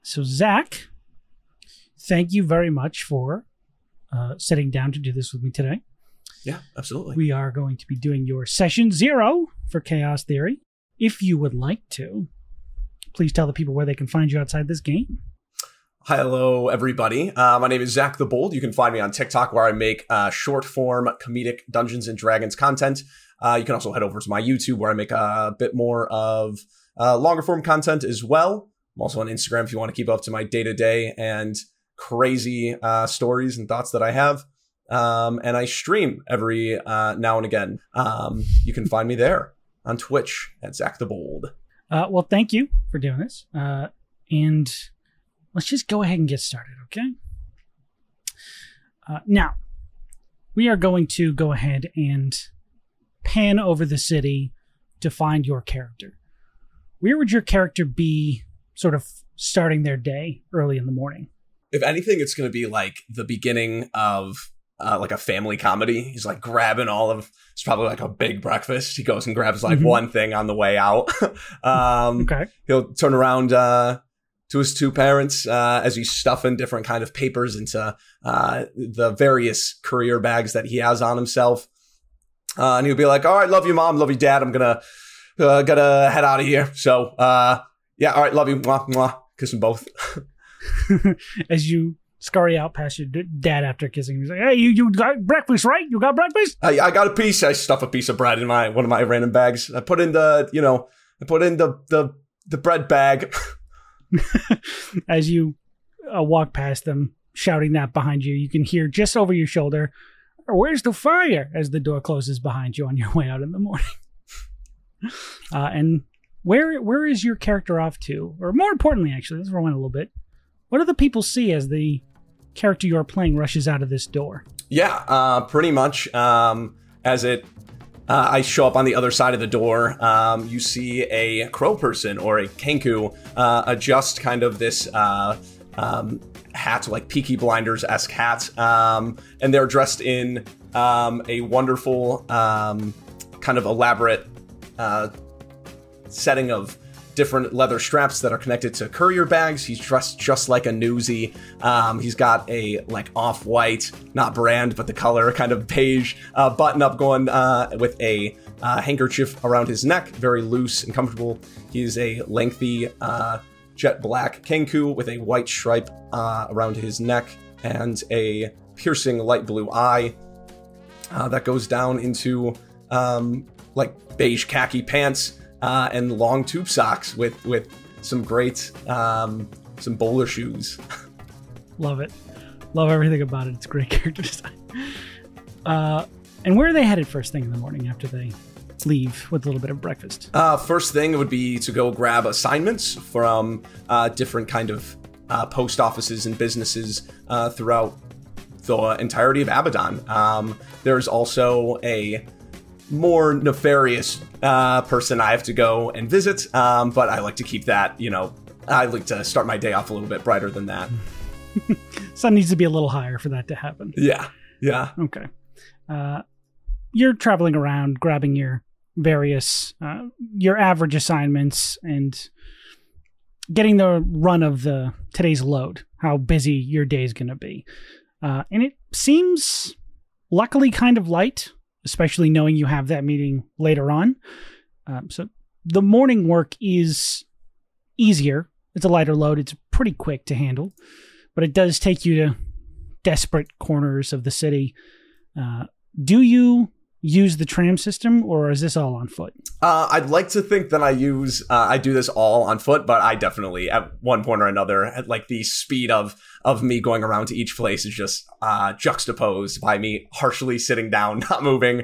So, Zach, thank you very much for sitting down to do this with me today. Yeah, absolutely. We are going to be doing your session 0 for Chaos Theory. If you would like to, please tell the people where they can find you outside this game. Hi, hello, everybody. My name is Zach the Bold. You can find me on TikTok, where I make short-form comedic Dungeons & Dragons content. You can also head over to my YouTube, where I make a bit more of longer-form content as well. I'm also on Instagram if you want to keep up to my day-to-day and crazy stories and thoughts that I have. And I stream every now and again. You can find me there on Twitch at Zach the Bold. Well, thank you for doing this. And let's just go ahead and get started, okay? Now, we are going to go ahead and pan over the city to find your character. Where would your character be sort of starting their day early in the morning? If anything, it's going to be like the beginning of like a family comedy. He's like grabbing it's probably like a big breakfast. He goes and grabs like one thing on the way out. Okay. He'll turn around to his two parents as he's stuffing different kind of papers into the various courier bags that he has on himself. And he'll be like, all right, love you, Mom. Love you, Dad. I'm gotta head out of here. So, yeah, all right, love you. Mwah, mwah. Kiss them both. As you scurry out past your dad after kissing him, he's like, hey, you got breakfast, right? You got breakfast? I got a piece. I stuff a piece of bread in one of my random bags. I put in the bread bag. As you walk past them, shouting that behind you, you can hear just over your shoulder, where's the fire? As the door closes behind you on your way out in the morning. And where is your character off to? Or more importantly, actually, let's rewind a little bit. What do the people see as the character you're playing rushes out of this door? Yeah, pretty much. As I show up on the other side of the door, you see a crow person or a Kenku adjust kind of this hat, like Peaky Blinders-esque hat. And they're dressed in a wonderful kind of elaborate setting of different leather straps that are connected to courier bags. He's dressed just like a newsie. He's got a like off-white, not brand, but the color kind of beige button-up going with a handkerchief around his neck, very loose and comfortable. He's a lengthy jet black Kenku with a white stripe around his neck and a piercing light blue eye that goes down into like beige khaki pants. And long tube socks with some great, some bowler shoes. Love it. Love everything about it. It's great character design. And where are they headed first thing in the morning after they leave with a little bit of breakfast? First thing would be to go grab assignments from different kind of post offices and businesses throughout the entirety of Abaddon. There's also a more nefarious person I have to go and visit, but I like to keep that, I like to start my day off a little bit brighter than that. Sun needs to be a little higher for that to happen. Yeah. Okay. You're traveling around, grabbing your various, your average assignments and getting the run of today's load, how busy your day is going to be. And it seems luckily kind of light, especially knowing you have that meeting later on. So the morning work is easier. It's a lighter load. It's pretty quick to handle, but it does take you to desperate corners of the city. Do you use the tram system, or is this all on foot? I'd like to think that I do this all on foot, but I definitely, at one point or another, at like the speed of me going around to each place is just juxtaposed by me harshly sitting down, not moving,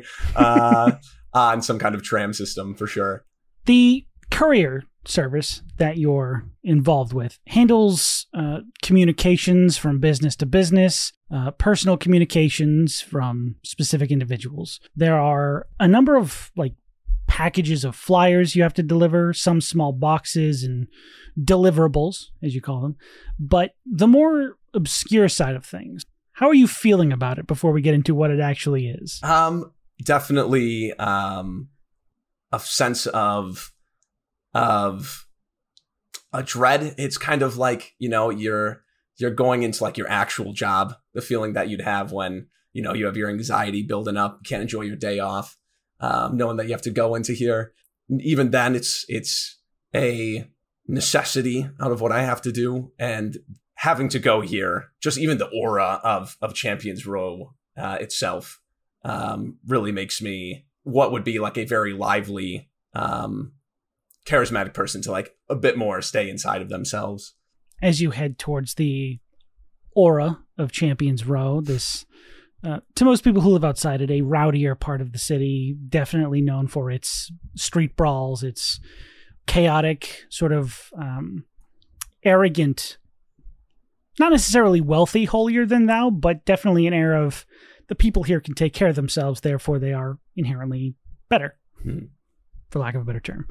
on some kind of tram system for sure. The courier service that you're involved with handles communications from business to business, personal communications from specific individuals. There are a number of like packages of flyers you have to deliver, some small boxes and deliverables, as you call them. But the more obscure side of things, how are you feeling about it before we get into what it actually is? Definitely a sense of a dread. It's kind of like, you're going into like your actual job, the feeling that you'd have when, you have your anxiety building up, can't enjoy your day off, knowing that you have to go into here. Even then, it's a necessity out of what I have to do, and having to go here, just even the aura of Champions Row itself really makes me what would be like a very lively, charismatic person to like a bit more stay inside of themselves. As you head towards the aura of Champions Row, this, to most people who live outside it, a rowdier part of the city, definitely known for its street brawls, its chaotic, sort of arrogant, not necessarily wealthy, holier than thou, but definitely an air of the people here can take care of themselves, therefore they are inherently better, for lack of a better term.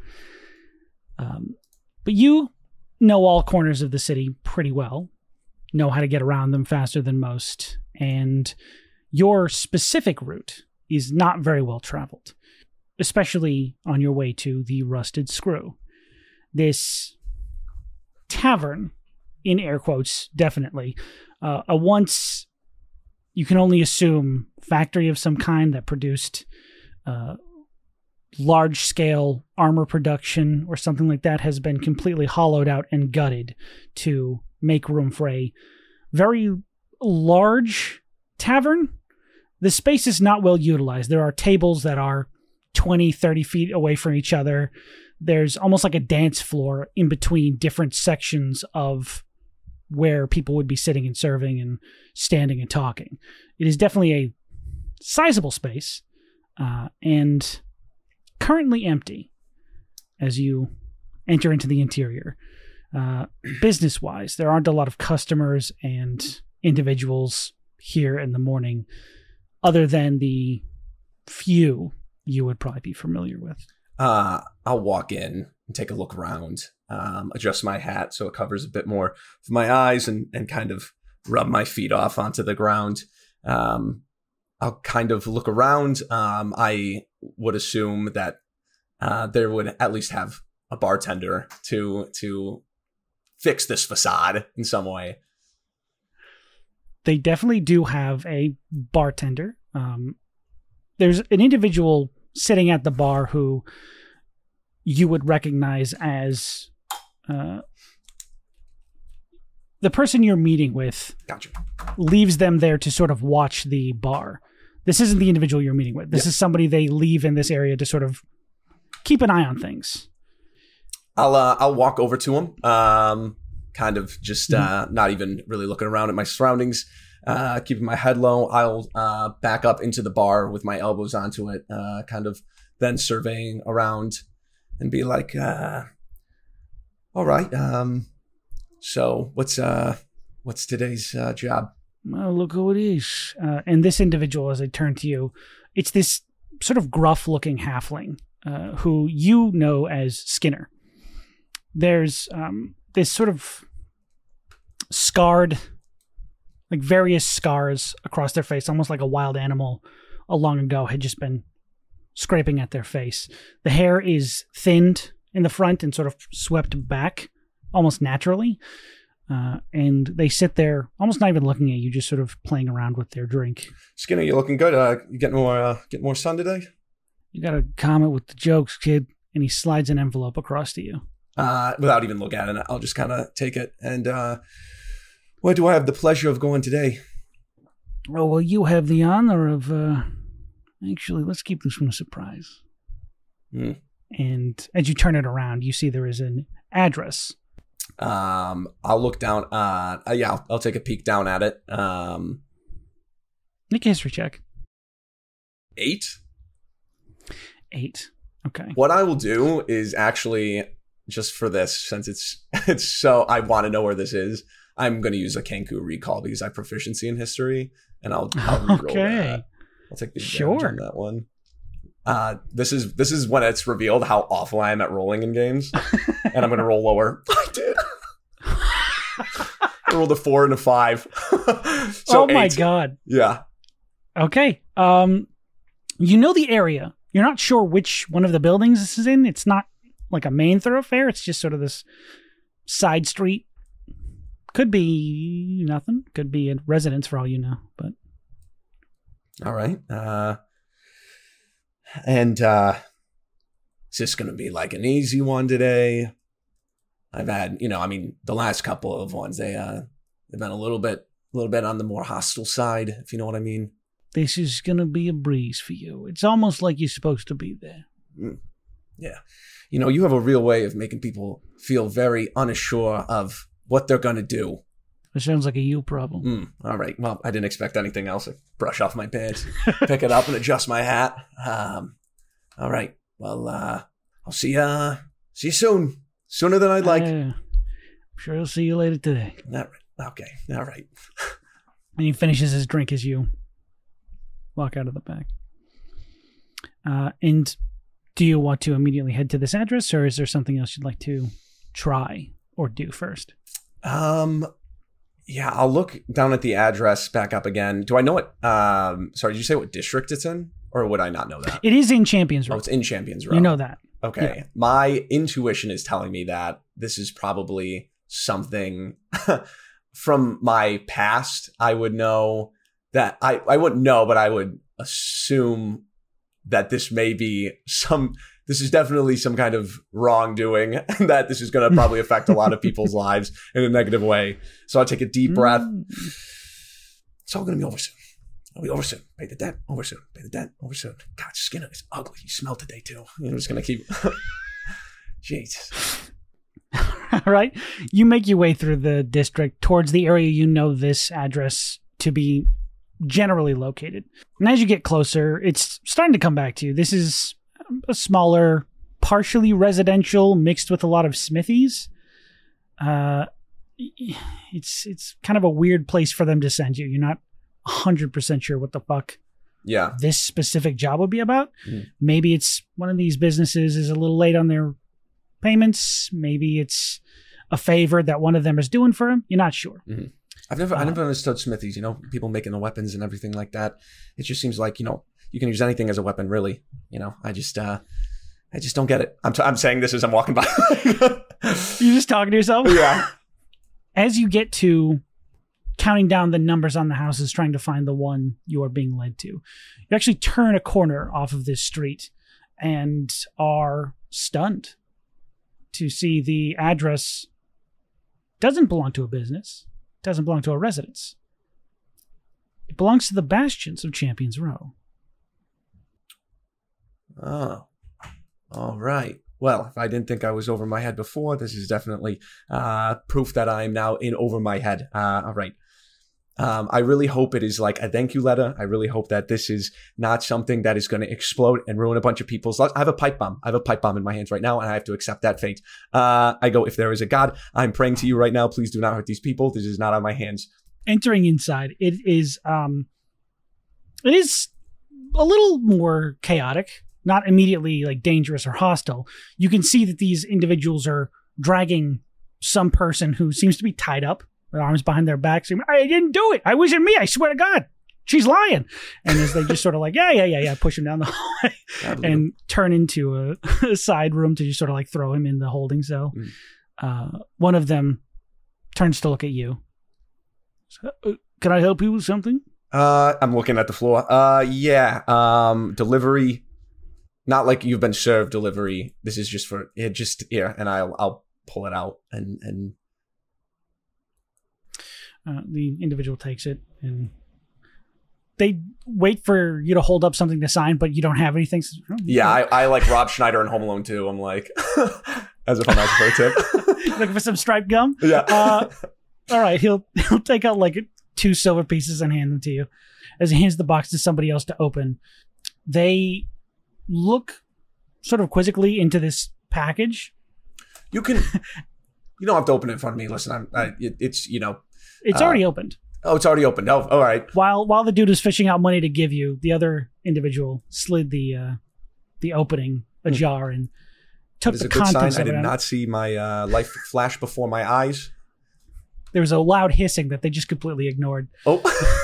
But you know all corners of the city pretty well, know how to get around them faster than most, and your specific route is not very well traveled, especially on your way to the Rusted Screw. This tavern, in air quotes, definitely, a once, you can only assume, factory of some kind that produced large-scale armor production or something like that, has been completely hollowed out and gutted to make room for a very large tavern. The space is not well utilized. There are tables that are 20, 30 feet away from each other. There's almost like a dance floor in between different sections of where people would be sitting and serving and standing and talking. It is definitely a sizable space, and currently empty as you enter into the interior. Business-wise, there aren't a lot of customers and individuals here in the morning, other than the few you would probably be familiar with. I'll walk in and take a look around, adjust my hat so it covers a bit more of my eyes, and kind of rub my feet off onto the ground. I'll kind of look around. I would assume that there would at least have a bartender to fix this facade in some way. They definitely do have a bartender. There's an individual sitting at the bar who you would recognize as the person you're meeting with. Gotcha. Leaves them there to sort of watch the bar. This isn't the individual you're meeting with. This is somebody they leave in this area to sort of keep an eye on things. I'll walk over to him, kind of just not even really looking around at my surroundings, keeping my head low. I'll back up into the bar with my elbows onto it, kind of then surveying around and be like, all right, so what's today's job? Well, look who it is. And this individual, as I turn to you, it's this sort of gruff-looking halfling who you know as Skinner. There's this sort of scarred, like various scars across their face, almost like a wild animal long ago had just been scraping at their face. The hair is thinned in the front and sort of swept back almost naturally. And they sit there almost not even looking at you, just sort of playing around with their drink. Skinner, you looking good? You getting more sun today? You got to comment with the jokes, kid. And he slides an envelope across to you. Without even looking at it, I'll just kind of take it. And where do I have the pleasure of going today? Oh, well, you have the honor of... Actually, let's keep this one a surprise. And as you turn it around, you see there is an address. I'll look down. I'll take a peek down at it. Make a history check. 8. Okay. What I will do is actually, just for this, since it's so, I want to know where this is, I'm going to use a Kenku recall because I have proficiency in history, and I'll reroll that. I'll take the advantage on that one. This is when it's revealed how awful I am at rolling in games, and I'm going to roll lower. I did. I rolled a 4 and a 5. So oh my 8. God. Yeah. Okay. You know the area. You're not sure which one of the buildings this is in. It's not like a main thoroughfare. It's just sort of this side street. Could be nothing. Could be a residence for all you know. But all right. And is this going to be like an easy one today? I've had, the last couple of ones, they've been a little bit on the more hostile side, if you know what I mean. This is going to be a breeze for you. It's almost like you're supposed to be there. Yeah. You have a real way of making people feel very unsure of what they're going to do. It sounds like a you problem. All right. Well, I didn't expect anything else. I brush off my pants, pick it up, and adjust my hat. All right. Well, I'll see you soon. Sooner than I'd like. I'm sure I'll see you later today. All right. Okay. All right. And he finishes his drink as you walk out of the back. And do you want to immediately head to this address, or is there something else you'd like to try or do first? Yeah, I'll look down at the address back up again. Do I know what, sorry, did you say what district it's in? Or would I not know that? It is in Champions Row. Oh, it's in Champions Row. You know that. Okay. Yeah. My intuition is telling me that this is probably something from my past. I would know that I wouldn't know, but I would assume that this may be this is definitely some kind of wrongdoing, and that this is going to probably affect a lot of people's lives in a negative way. So I'll take a deep breath. It's all going to be over soon. It'll be over soon. Pay the debt. Over soon. Pay the debt. Over soon. God, Skinner is ugly. You smell today too. I'm just going to keep. Jesus. All right. You make your way through the district towards the area you know this address to be generally located. And as you get closer, it's starting to come back to you. This is a smaller, partially residential, mixed with a lot of smithies. It's kind of a weird place for them to send you. You're not 100% sure what the fuck this specific job would be about. Maybe it's one of these businesses is a little late on their payments. Maybe it's a favor that one of them is doing for him. You're not sure. I never understood smithies, people making the weapons and everything like that. It just seems like, you can use anything as a weapon, really. I just don't get it. I'm saying this as I'm walking by. You're just talking to yourself? Yeah. As you get to counting down the numbers on the houses, trying to find the one you are being led to, you actually turn a corner off of this street and are stunned to see the address doesn't belong to a business, doesn't belong to a residence. It belongs to the bastions of Champions Row. Oh, all right. Well, if I didn't think I was over my head before, this is definitely proof that I'm now in over my head. All right. I really hope it is like a thank you letter. I really hope that this is not something that is going to explode and ruin a bunch of people's lives. I have a pipe bomb. In my hands right now, and I have to accept that fate. I go, if there is a God, I'm praying to you right now. Please do not hurt these people. This is not on my hands. Entering inside, it is a little more chaotic. Not immediately like dangerous or hostile. You can see that these individuals are dragging some person who seems to be tied up, with arms behind their backs. I didn't do it. I wasn't me. I swear to God. She's lying. And as they just sort of like, yeah, push him down the hallway and turn into a side room to just sort of like throw him in the holding cell. One of them turns to look at you. Can I help you with something? I'm looking at the floor. Delivery. Not like you've been served delivery. This is just for it. Just here, and I'll pull it out and. The individual takes it, and they wait for you to hold up something to sign, but you don't have anything. Yeah, I like Rob Schneider in Home Alone 2. I'm like, as if I'm asking for a tip. Looking for some striped gum. Yeah. All right, he'll take out like 2 silver pieces and hand them to you. As he hands the box to somebody else to open, they look sort of quizzically into this package. You don't have to open it in front of me. Listen, it's it's already opened. Oh, it's already opened. Oh, all right. While the dude is fishing out money to give you, the other individual slid the opening ajar and took the contents of it. I did not see my life flash before my eyes. There was a loud hissing that they just completely ignored. Oh.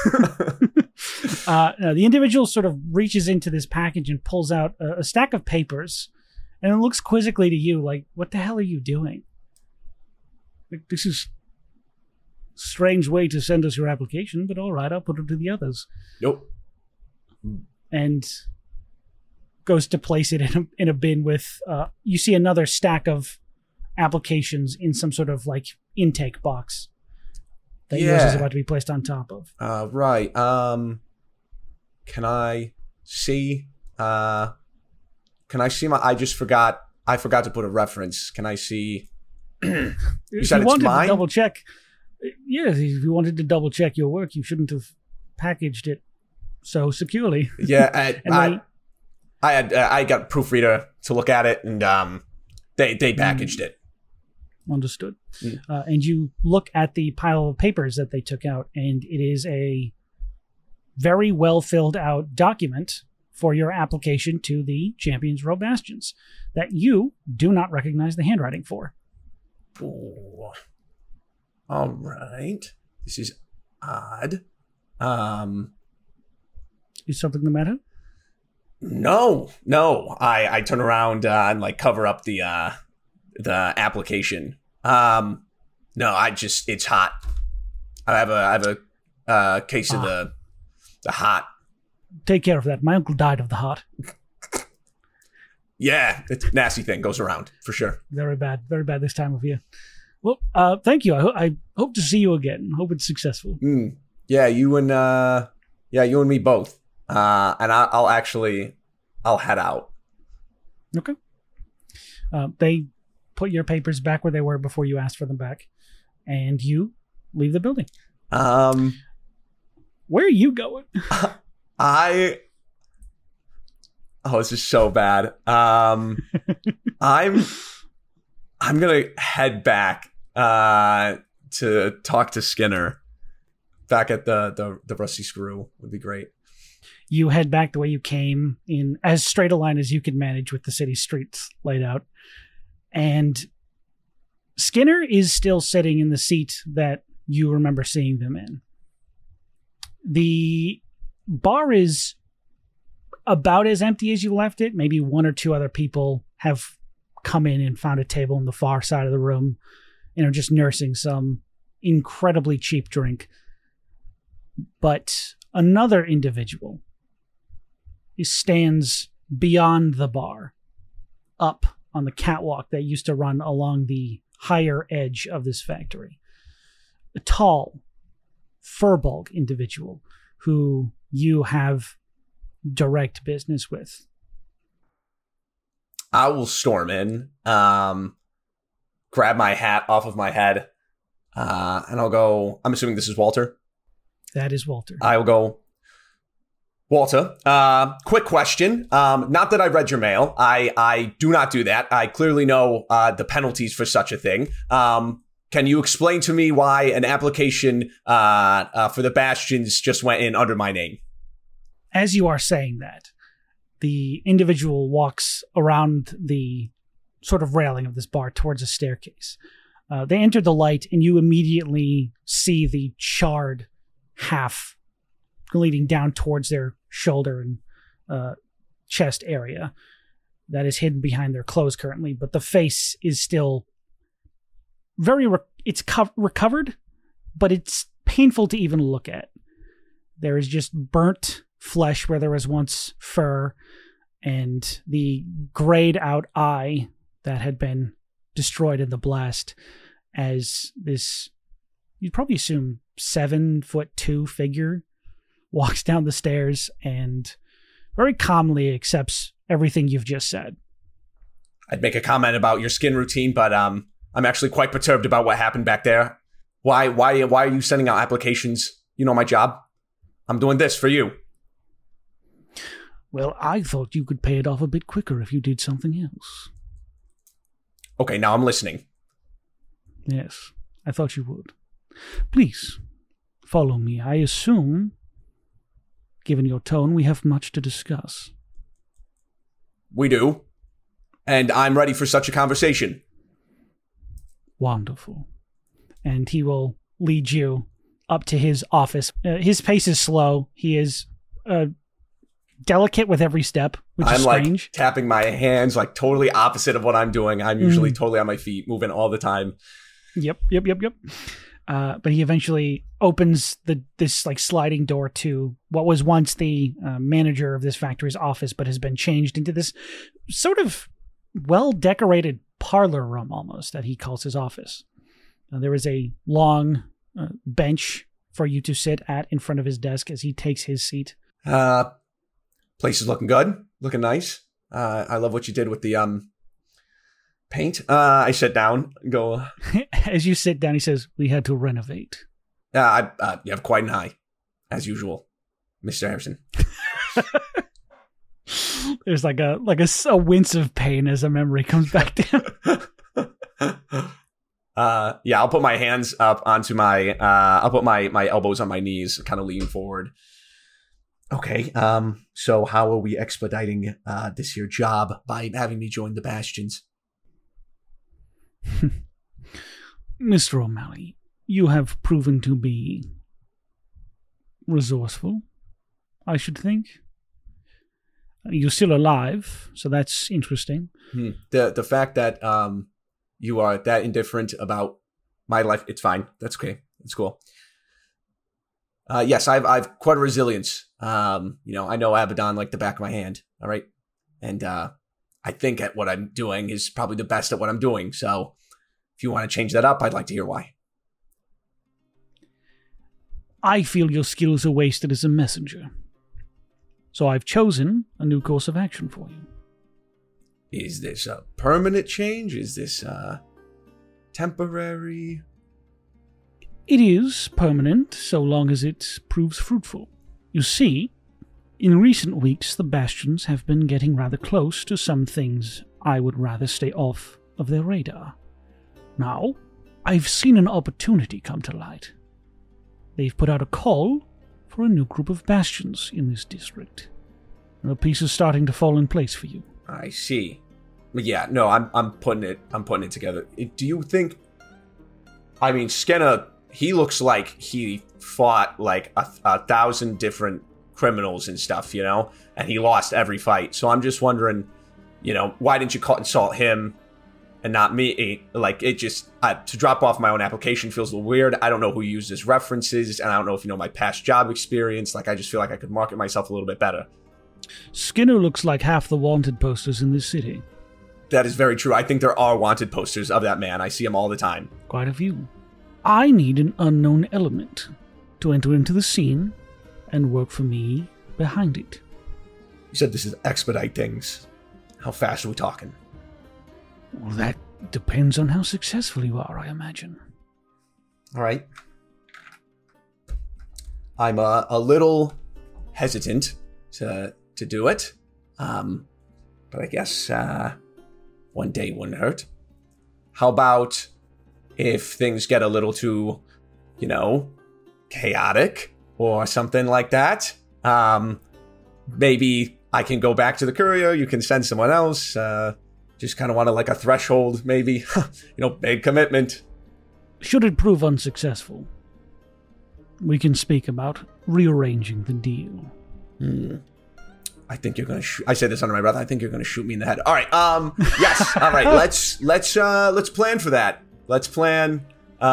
No, the individual sort of reaches into this package and pulls out a stack of papers, and it looks quizzically to you like, what the hell are you doing? Like, this is a strange way to send us your application, but all right, I'll put it to the others. Nope. And goes to place it in a bin with, you see another stack of applications in some sort of like intake box that yours is about to be placed on top of. Right. Can I see my, I forgot to put a reference. Can I see? You said it's mine? To double check. Yes, if you wanted to double check your work, you shouldn't have packaged it so securely. Yeah, I got a proofreader to look at it, and they packaged it. Understood. And you look at the pile of papers that they took out, and it is a very well filled out document for your application to the Champions Row Bastions that you do not recognize the handwriting for. Ooh. All right. This is odd. Is something the matter? No. I turn around and like cover up the application. No, it's hot. I have a case of the hot. Take care of that. My uncle died of the hot. Yeah, it's a nasty thing. Goes around, for sure. Very bad this time of year. Well, thank you. I hope to see you again. Hope it's successful. Yeah, you and me both. And I'll head out. Okay. They put your papers back where they were before you asked for them back, and you leave the building. Where are you going? This is so bad. I'm gonna head back to talk to Skinner. Back at the Rusty Screw would be great. You head back the way you came, in as straight a line as you could manage with the city streets laid out. And Skinner is still sitting in the seat that you remember seeing them in. The bar is about as empty as you left it. Maybe one or two other people have come in and found a table in the far side of the room and are just nursing some incredibly cheap drink. But another individual stands beyond the bar, up on the catwalk that used to run along the higher edge of this factory. A tall, fur-bulk individual who you have direct business with. I will storm in, grab my hat off of my head, and I'll go, I'm assuming this is Walter? That is Walter. I will go, Walter, quick question. Not that I read your mail. I do not do that. I clearly know the penalties for such a thing. Can you explain to me why an application for the Bastions just went in under my name? As you are saying that, the individual walks around the sort of railing of this bar towards a staircase. They enter the light, and you immediately see the charred half leading down towards their shoulder and chest area that is hidden behind their clothes currently, but the face is still very recovered, but it's painful to even look at. There is just burnt flesh where there was once fur, and the grayed out eye that had been destroyed in the blast as this, you'd probably assume 7'2" figure walks down the stairs and very calmly accepts everything you've just said. I'd make a comment about your skin routine, but I'm actually quite perturbed about what happened back there. Why are you sending out applications? You know my job. I'm doing this for you. Well, I thought you could pay it off a bit quicker if you did something else. Okay, now I'm listening. Yes, I thought you would. Please, follow me. I assume, given your tone, we have much to discuss. We do. And I'm ready for such a conversation. Wonderful. And he will lead you up to his office. His pace is slow. He is delicate with every step, which is strange. I'm like tapping my hands, like totally opposite of what I'm doing. I'm usually totally on my feet, moving all the time. Yep. But he eventually opens this like sliding door to what was once the manager of this factory's office, but has been changed into this sort of well-decorated parlor room almost that he calls his office. There is a long bench for you to sit at in front of his desk as he takes his seat. Place is looking good, looking nice. I love what you did with the paint. I sit down and go. As you sit down, he says, "We had to renovate." You have quite an eye, as usual, Mr. Harrison. There's like a wince of pain as a memory comes back to him. I'll put my hands up onto my. I'll put my elbows on my knees, kind of lean forward. Okay. So how are we expediting this here job by having me join the Bastions? Mr. O'Malley, you have proven to be resourceful, I should think. You're still alive, so that's interesting. The fact that you are that indifferent about my life, it's fine. That's okay. It's cool. Yes, I've quite a resilience. I know Abaddon like the back of my hand. All right, and I think at what I'm doing is probably the best at what I'm doing. So, if you want to change that up, I'd like to hear why. I feel your skills are wasted as a messenger. So I've chosen a new course of action for you. Is this a permanent change? Is this temporary? It is permanent, so long as it proves fruitful. You see, in recent weeks, the Bastions have been getting rather close to some things I would rather stay off of their radar. Now, I've seen an opportunity come to light. They've put out a call for a new group of Bastions in this district. And the piece is starting to fall in place for you. I see. Yeah, no, I'm putting it together. Do you think? I mean, Skenna, he looks like he fought like a 1,000 different criminals and stuff, and he lost every fight. So I'm just wondering, why didn't you consult him and not me? Like, it just to drop off my own application feels a little weird. I don't know who used as references, and I don't know if you know my past job experience. Like, I just feel like I could market myself a little bit better. Skinner looks like half the wanted posters in this city. That is very true. I think there are wanted posters of that man. I see him all the time. Quite a few. I need an unknown element to enter into the scene and work for me behind it. You said this is expedite things. How fast are we talking? Well, that depends on how successful you are, I imagine. All right. I'm a little hesitant to do it, but I guess one day wouldn't hurt. How about if things get a little too, chaotic or something like that? Maybe I can go back to the courier. You can send someone else. Just kind of want like a threshold, maybe. Big commitment. Should it prove unsuccessful, we can speak about rearranging the deal. I think you're gonna. I say this under my breath. I think you're gonna shoot me in the head. All right. Yes. All right. Let's plan for that. Let's plan.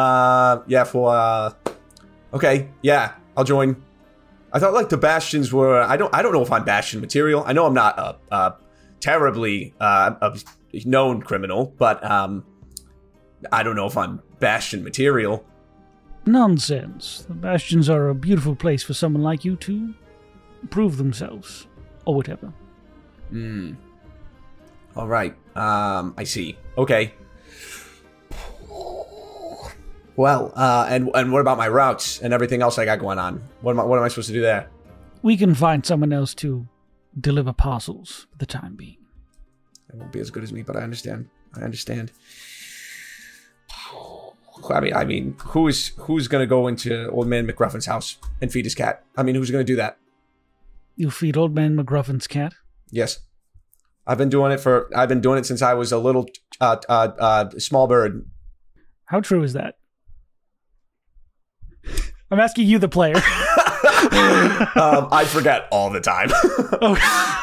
Okay. Yeah. I'll join. I thought like the Bastions were. I don't know if I'm Bastion material. I know I'm not a terribly a known criminal, but I don't know if I'm Bastion material. Nonsense. The Bastions are a beautiful place for someone like you to prove themselves, or whatever. All right. I see. Okay. Well, and what about my routes and everything else I got going on? What am I supposed to do there? We can find someone else to deliver parcels for the time being. It won't be as good as me, but I understand. I mean, who's gonna go into Old Man McGruffin's house and feed his cat? I mean, who's gonna do that? You feed Old Man McGruffin's cat? Yes, I've been doing it since I was a little small bird. How true is that? I'm asking you, the player. I forget all the time.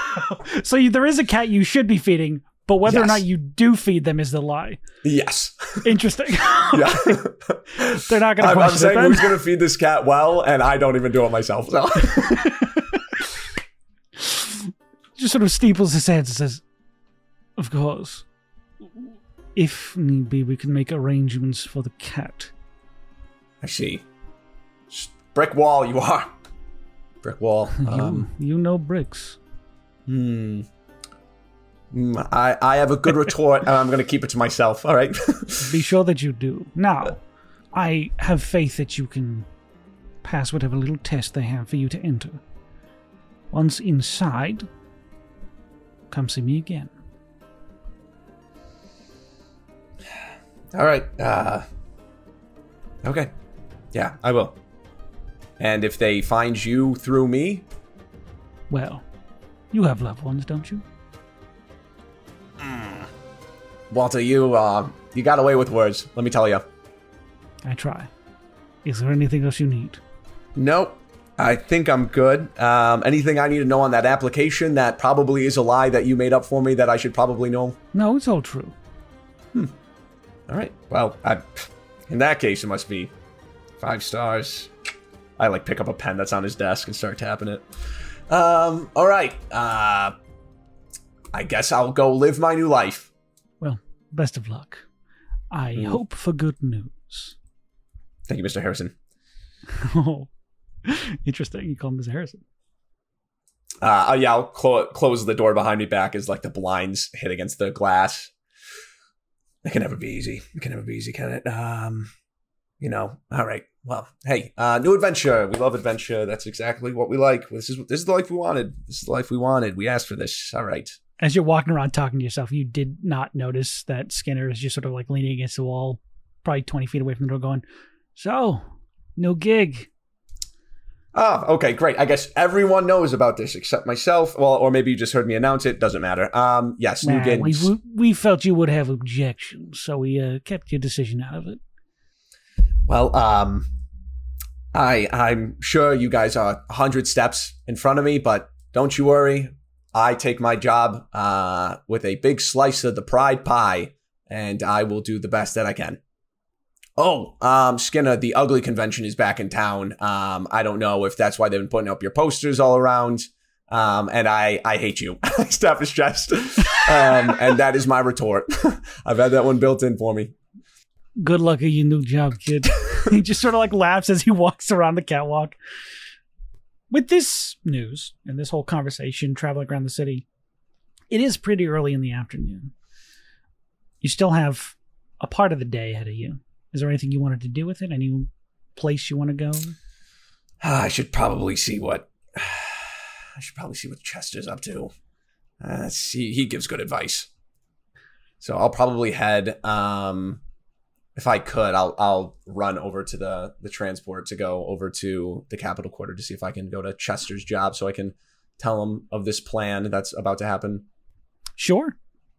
So there is a cat you should be feeding, but whether or not you do feed them is the lie. Yes. Interesting. Yeah. They're not going to question I'm saying it then. who's going to feed this cat well, and I don't even do it myself. So. Just sort of steeples his hands and says, "Of course. If need be, we can make arrangements for the cat." I see. Brick wall, you are. Brick wall. You know bricks. I have a good retort, and I'm going to keep it to myself, all right? Be sure that you do. Now, I have faith that you can pass whatever little test they have for you to enter. Once inside, come see me again. All right. Okay. Yeah, I will. And if they find you through me? Well, you have loved ones, don't you? Walter, you got away with words, let me tell you. I try. Is there anything else you need? Nope. I think I'm good. Anything I need to know on that application that probably is a lie that you made up for me that I should probably know? No, it's all true. All right. Well, in that case, it must be 5 stars. I pick up a pen that's on his desk and start tapping it. All right. I guess I'll go live my new life. Well, best of luck. I hope for good news. Thank you, Mr. Harrison. Oh, interesting. You call him Mr. Harrison. Yeah, I'll close the door behind me back as the blinds hit against the glass. It can never be easy. It can never be easy, can it? All right. Well, hey, new adventure. We love adventure. That's exactly what we like. This is the life we wanted. This is the life we wanted. We asked for this. All right. As you're walking around talking to yourself, you did not notice that Skinner is just sort of leaning against the wall, probably 20 feet away from the door going, "So, no gig." Oh, okay, great. I guess everyone knows about this except myself. Well, or maybe you just heard me announce it. Doesn't matter. Yes, new gigs. We felt you would have objections, so we kept your decision out of it. Well, I'm sure you guys are 100 steps in front of me, but don't you worry. I take my job with a big slice of the pride pie, and I will do the best that I can. Oh, Skinner, the Ugly Convention is back in town. I don't know if that's why they've been putting up your posters all around. And I hate you. I stab his chest. And that is my retort. I've had that one built in for me. Good luck at your new job, kid. He just sort of laughs as he walks around the catwalk. With this news and this whole conversation traveling around the city, it is pretty early in the afternoon. You still have a part of the day ahead of you. Is there anything you wanted to do with it? Any place you want to go? I should probably see what Chester's up to. He gives good advice. So I'll probably head. If I could, I'll run over to the transport to go over to the Capitol Quarter to see if I can go to Chester's job so I can tell him of this plan that's about to happen. Sure.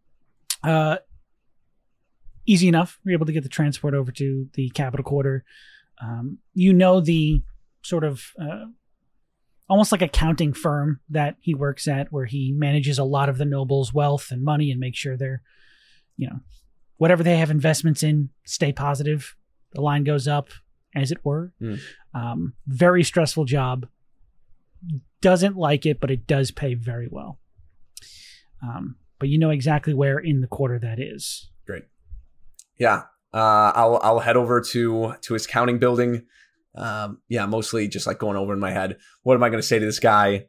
Easy enough. You're able to get the transport over to the Capitol Quarter. The sort of almost like accounting firm that he works at, where he manages a lot of the nobles' wealth and money and makes sure they're, whatever they have investments in, stay positive. The line goes up, as it were. Very stressful job. Doesn't like it, but it does pay very well. But you know exactly where in the quarter that is. Great. Yeah. I'll head over to his counting building. Mostly just going over in my head. What am I going to say to this guy?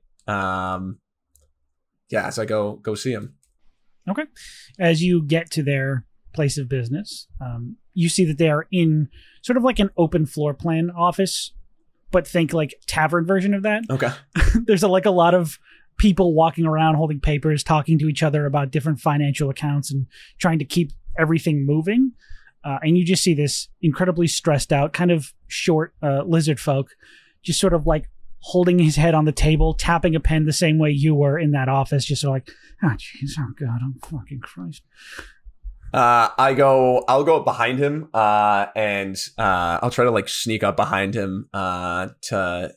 As I go see him. Okay. As you get to their place of business, you see that they are in sort of an open floor plan office, but think tavern version of that. Okay. There's a lot of people walking around holding papers, talking to each other about different financial accounts and trying to keep everything moving. And you just see this incredibly stressed out, kind of short lizard folk, just sort of holding his head on the table, tapping a pen the same way you were in that office, just sort of oh jeez, oh God, oh fucking Christ. I'll go behind him, and I'll try to sneak up behind him, to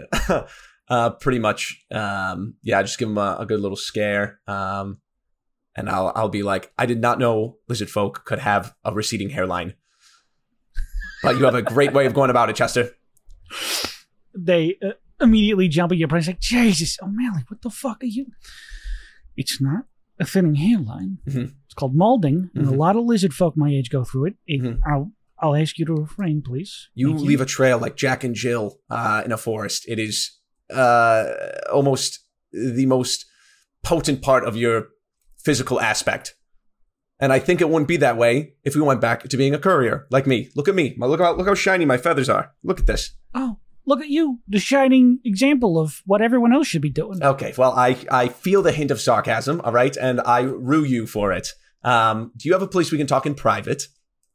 pretty much, just give him a good little scare. And I'll be like, I did not know lizard folk could have a receding hairline. But you have a great way of going about it, Chester. They immediately jump at your place like, Jesus, O'Malley, what the fuck are you? It's not a thinning hairline. Mm-hmm. It's called malding, and Mm-hmm. a lot of lizard folk my age go through it. I'll ask you to refrain, please. You Thank leave a trail like Jack and Jill in a forest. It is almost the most potent part of your physical aspect. And I think it wouldn't be that way if we went back to being a courier, like me. Look at me. Look how shiny my feathers are. Look at this. Oh, look at you, the shining example of what everyone else should be doing. Okay, well, I feel the hint of sarcasm, all right? And I rue you for it. Do you have a place we can talk in private?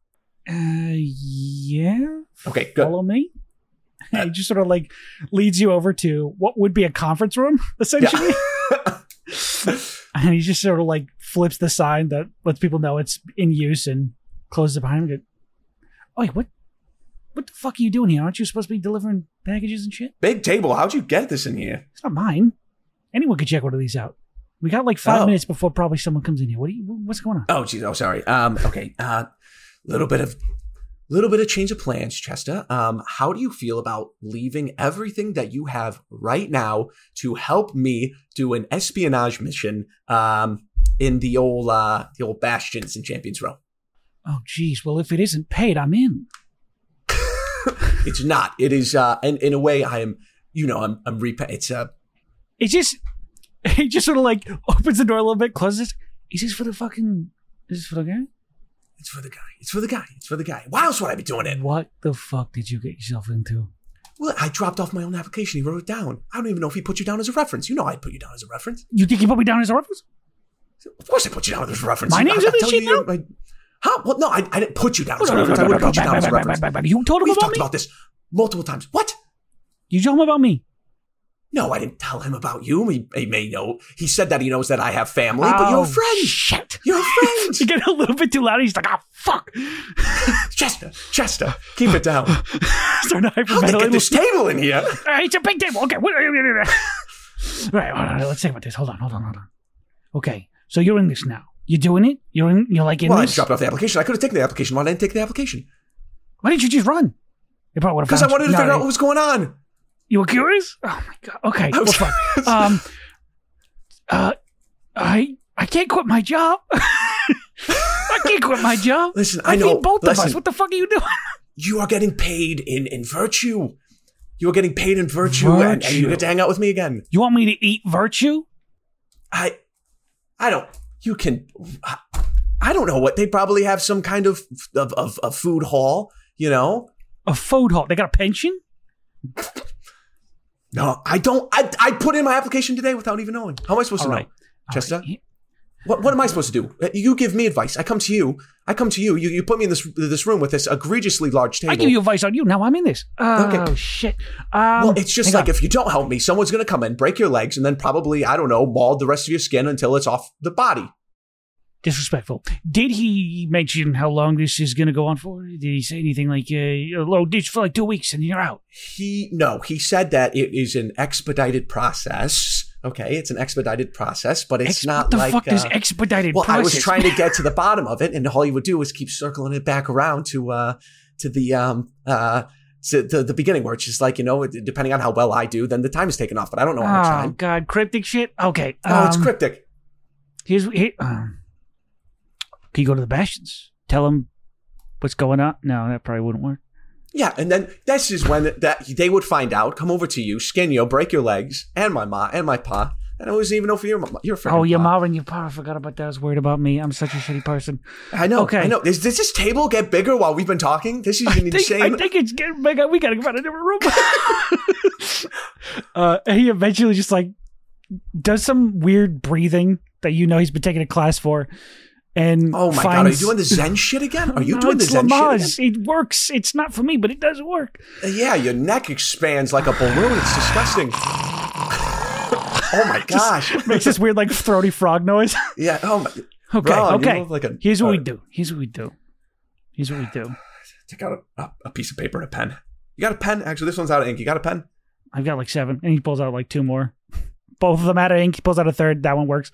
Yeah. Okay, good. Follow me. He just sort of like leads you over to what would be a conference room, essentially. Yeah. And he just sort of like flips the sign that lets people know it's in use and closes it behind him. Oh, wait, what the fuck are you doing here? Aren't you supposed to be delivering packages and shit? Big table. How'd you get this in here? It's not mine. Anyone could check one of these out. We got like 5 minutes before probably someone comes in here. What's going on? Oh, geez. Oh, sorry. Okay. Little bit of change of plans, Chester. How do you feel about leaving everything that you have right now to help me do an espionage mission in the old bastions in Champions Row? Oh, geez. Well, if it isn't paid, I'm in. It's not. It is. And in a way, I am. I'm It's It's just. He just sort of like opens the door a little bit, closes. Is this for the fucking? Is this for the guy? It's for the guy. It's for the guy. It's for the guy. Why else would I be doing it? What the fuck did you get yourself into? Well, I dropped off my own application. He wrote it down. I don't even know if he put you down as a reference. You know I'd put you down as a reference. You think you put me down as a reference? Of course I put you down as a reference. My name's in this shit now? Huh? Well, no, I didn't put you down as a reference. I would put you down as a reference. You told him We've about talked me? about this multiple times. What? You told him about me? No, I didn't tell him about you. He may know. He said that he knows that I have family, but you're a friend. Shit. You're a friend. You get a little bit too loud. He's like, oh, fuck. Chester, keep it down. Starting to How'd they get this table in here? It's a big table. Okay. Right, let's think about this. Hold on. Okay, so you're in this now. You're doing it? You're like in Well, this? I dropped off the application. I could have taken the application. Why didn't I take the application? Why didn't you just run? You probably would have. Because I wanted to figure out what was going on. You were curious? Oh my god. Okay. Well, fine. I can't quit my job. I can't quit my job. Listen, I know. Need both of us. What the fuck are you doing? You are getting paid in virtue. You are getting paid in virtue. And you get to hang out with me again. You want me to eat virtue? I don't. You can. I don't know what they probably have some kind of food hall. You know, a food hall. They got a pension. No, I don't. I put in my application today without even knowing. How am I supposed to know, Chester? Right. What am I supposed to do? You give me advice. I come to you. You put me in this room with this egregiously large table. I give you advice on you. Now I'm in this. Oh, shit. Well, it's just like if you don't help me, someone's going to come in, break your legs, and then probably, I don't know, maul the rest of your skin until it's off the body. Disrespectful. Did he mention how long this is going to go on for? Did he say anything like, this for like 2 weeks and you're out? He said that it is an expedited process. Okay, it's an expedited process, but it's not like... What the fuck is expedited process? Well, I was trying to get to the bottom of it, and all you would do is keep circling it back around to the beginning, where it's just like, depending on how well I do, then the time is taken off, but I don't know how much time. Oh, God, cryptic shit? Okay. Oh, it's cryptic. Can you go to the Bastions? Tell them what's going on? No, that probably wouldn't work. Yeah, and then this is when they would find out, come over to you, skin you, break your legs, and my ma, and my pa, and I wasn't even know for your friend. Oh, your ma and your pa, I forgot about that. I was worried about me. I'm such a shitty person. I know, okay. I know. Does this table get bigger while we've been talking? This is insane. I think it's getting bigger. We gotta find a different room. And he eventually just like does some weird breathing that he's been taking a class for. And oh my God, are you doing the Zen shit again? Are you doing the Zen shit again? It works. It's not for me, but it does work. Yeah, your neck expands like a balloon. It's disgusting. Oh my gosh. Just makes this weird like throaty frog noise. Yeah. Oh my. Okay. Ron, okay. Here's what we do. Take out a piece of paper and a pen. You got a pen? Actually, this one's out of ink. You got a pen? I've got like 7. And he pulls out like 2 more. Both of them out of ink. He pulls out a third. That one works.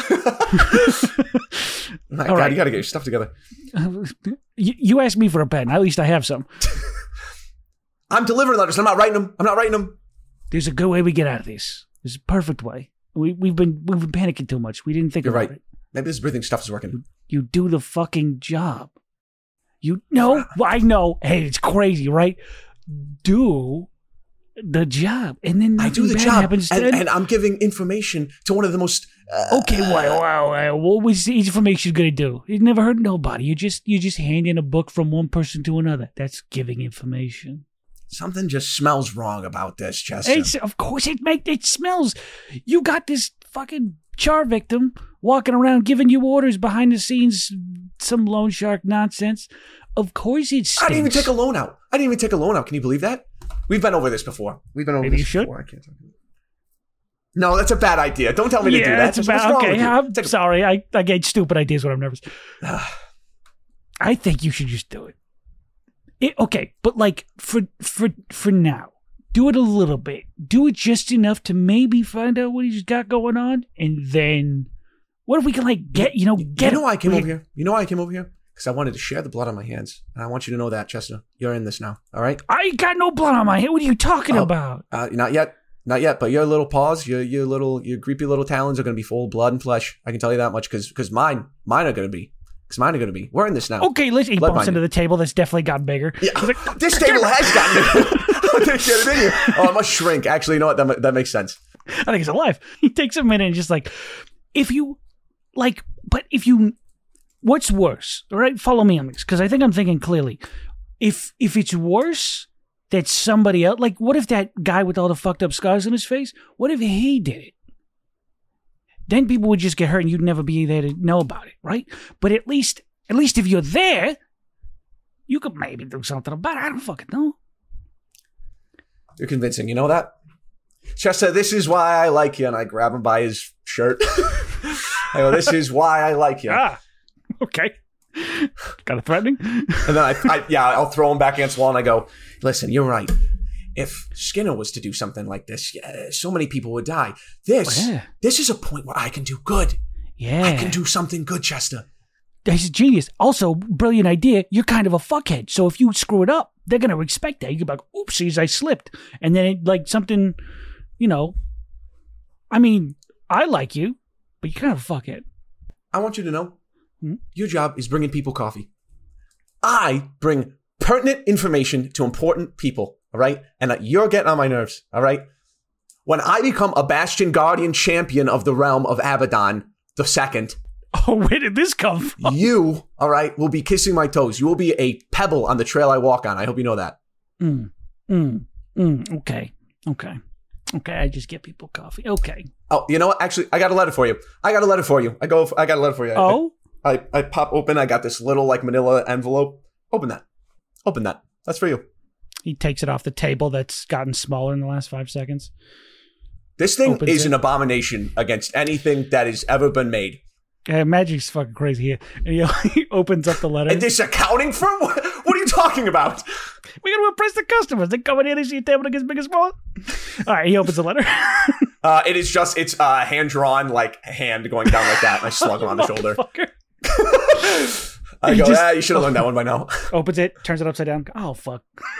My All God, right. you got to get your stuff together. You asked me for a pen. At least I have some. I'm delivering letters. I'm not writing them. There's a good way we get out of this. There's a perfect way. We've been panicking too much. We didn't think You're about right. it. Maybe this breathing stuff is working. You do the fucking job. You know, I know. Hey, it's crazy, right? Do the job, and then I do nothing the bad job, happens then. and I'm giving information to one of the most. Okay, what was the information going to do? It never hurt nobody. You just hand in a book from one person to another. That's giving information. Something just smells wrong about this, Chester. Of course, it smells. You got this fucking char victim walking around giving you orders behind the scenes, some loan shark nonsense. Of course, it stinks. I didn't even take a loan out. Can you believe that? We've been over this before. Maybe you should. I can't talk about it. No, that's a bad idea. Don't tell me to do that. That's What's wrong okay. with you? I'm sorry. I get stupid ideas when I'm nervous. I think you should just do it. Okay, but like for now, do it a little bit. Do it just enough to maybe find out what he's got going on, and then what if we can like get You know why I came like, over here? You know why I came over here? Because I wanted to share the blood on my hands. And I want you to know that, Chester. You're in this now, all right? I ain't got no blood on my hand. What are you talking about? Not yet. But your little paws, your creepy little talons are going to be full of blood and flesh. I can tell you that much because mine are going to be. We're in this now. Okay, listen. He bumps into the table that's definitely gotten bigger. Yeah, like, this table has gotten bigger. I didn't get it in here. Oh, it must shrink. Actually, you know what? That makes sense. I think it's alive. He takes a minute and just like, what's worse? All right, follow me on this because I think I'm thinking clearly. If it's worse that somebody else, like, what if that guy with all the fucked up scars on his face? What if he did it? Then people would just get hurt and you'd never be there to know about it, right? But at least if you're there, you could maybe do something about it. I don't fucking know. You're convincing. You know that? Chester, this is why I like you. And I grab him by his shirt. I go, this is why I like you. Okay. Kind of threatening. And then I'll throw him back against the wall and I go, listen, you're right. If Skinner was to do something like this, so many people would die. This is a point where I can do good. Yeah. I can do something good, Chester. He's a genius. Also, brilliant idea. You're kind of a fuckhead. So if you screw it up, they're going to expect that. You can be like, oopsies, I slipped. And then something, I mean, I like you, but you're kind of a fuckhead. I want you to know, your job is bringing people coffee. I bring pertinent information to important people, all right? And you're getting on my nerves, all right? When I become a Bastion Guardian champion of the realm of Abaddon the second, oh, where did this come from? you, all right, will be kissing my toes. You will be a pebble on the trail I walk on. I hope you know that. Okay. I just get people coffee. Okay. Oh, you know what? Actually, I got a letter for you. I got a letter for you. Oh? I pop open. I got this little manila envelope. Open that. That's for you. He takes it off the table that's gotten smaller in the last 5 seconds. This thing is an abomination against anything that has ever been made. Magic's fucking crazy here. And he opens up the letter. And this accounting firm? What are you talking about? We got to impress the customers. They come in here, they see a table that gets big and small. All right, he opens the letter. It's hand drawn, hand going down like that. And I slug him on the shoulder. I go, you should have learned that one by now. Opens it, turns it upside down. Oh, fuck.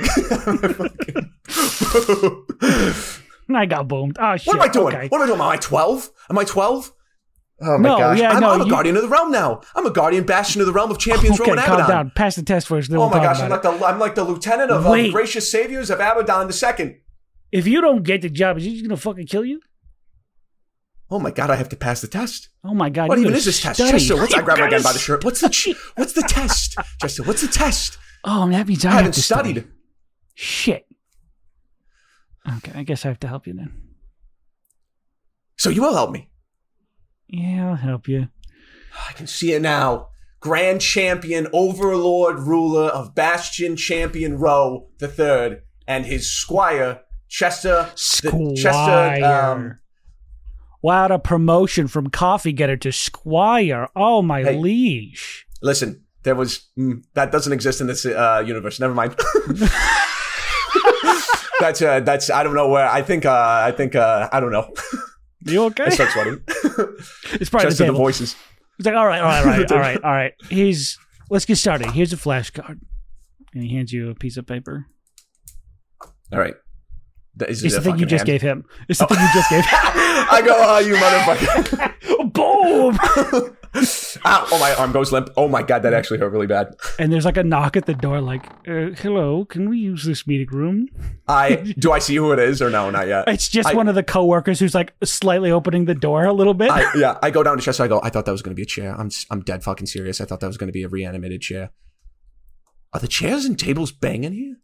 I got boomed. Oh, shit. What am I doing? Okay. What am I doing? Am I 12? Oh my gosh. I'm a guardian of the realm now. I'm a guardian bastion of the realm of champions Roman Abaddon. Calm down. Pass the test first. Oh my gosh, I'm like the lieutenant of gracious saviors of Abaddon II. If you don't get the job, is he just going to fucking kill you? Oh my God, I have to pass the test. Oh my God. What even is this test? Chester, I grab him again by the shirt. What's the test? Chester, what's the test? Oh, that means I haven't studied. Shit. Okay, I guess I have to help you then. So you will help me? Yeah, I'll help you. I can see it now. Grand Champion, Overlord, Ruler of Bastion Champion Row III, and his squire, Chester. Wow, a promotion from coffee getter to squire. Oh, my liege. Listen, there was... that doesn't exist in this universe. Never mind. That's I don't know where. I think I don't know. You okay? I start sweating. It's probably Chester, the the table. voices. He's like, all right. Let's get started. Here's a flashcard. And he hands you a piece of paper. All right. It's the thing you just gave him. It's the thing you just gave him. I go, oh, you motherfucker. Boom! Ow, oh, my arm goes limp. Oh my God, that actually hurt really bad. And there's like a knock at the door like, hello, can we use this meeting room? Do I see who it is or no? Not yet. It's just one of the coworkers who's like slightly opening the door a little bit. I go down to Chester. I go, I thought that was going to be a chair. I'm dead fucking serious. I thought that was going to be a reanimated chair. Are the chairs and tables banging here?